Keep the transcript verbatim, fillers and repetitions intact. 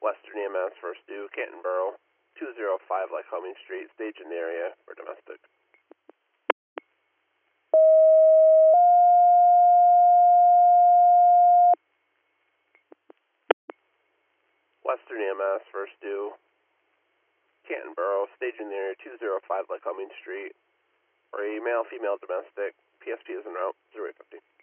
Western E M S first due, Canton Borough, two oh five Lycoming Street, stage in the area for domestic. Western E M S first due, Canton Borough, stage in the area two oh five Lycoming Street, for a male, female, domestic, P S P is en route, zero eight fifty.